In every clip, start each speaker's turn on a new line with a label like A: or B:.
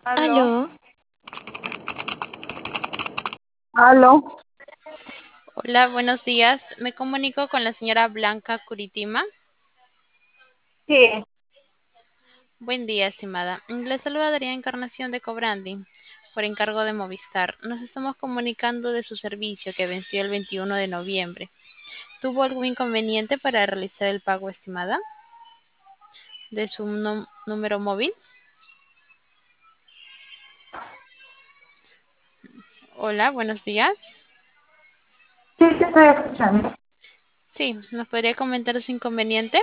A: Aló,
B: Aló,
A: aló,
B: hola, buenos días. Me comunico con la señora Blanca Curitima.
A: sí,
B: Buen día, estimada. Le saluda Daría Encarnación de Cobrandi, por encargo de Movistar. Nos estamos comunicando de su servicio que venció el 21 de noviembre. ¿Tuvo algún inconveniente para realizar el pago, estimada, de su número móvil? Hola, buenos días.
A: sí, te estoy escuchando.
B: Sí, ¿nos podría comentar su inconveniente?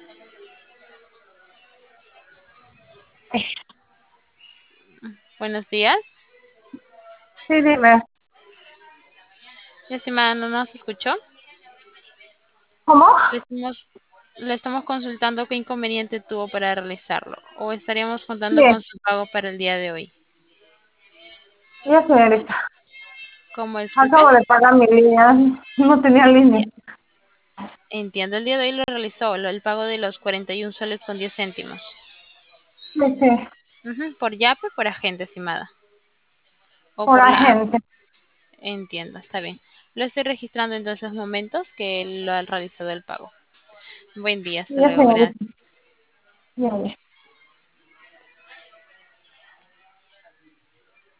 B: Buenos días.
A: Sí, dime,
B: Estimada, ¿no nos escuchó?
A: ¿cómo?
B: Le estamos, le estamos consultando qué inconveniente tuvo para realizarlo, o estaríamos contando
A: Bien,
B: con su pago para el día de hoy.
A: ya señorita,
B: Como disculpe,
A: acabo de pagar mi línea, no tenía línea.
B: entiendo, el día de hoy lo realizó, el pago de los 41 soles con 10 céntimos.
A: Sí, sí,
B: Ujú, por Yape, por agente, estimada. O
A: por
B: por la app.
A: agente,
B: Entiendo, está bien. Lo estoy registrando en esos momentos que él lo ha realizado el pago. Buen día, hasta
A: ya
B: luego,
A: señorita,
B: gracias.
A: ya, ya.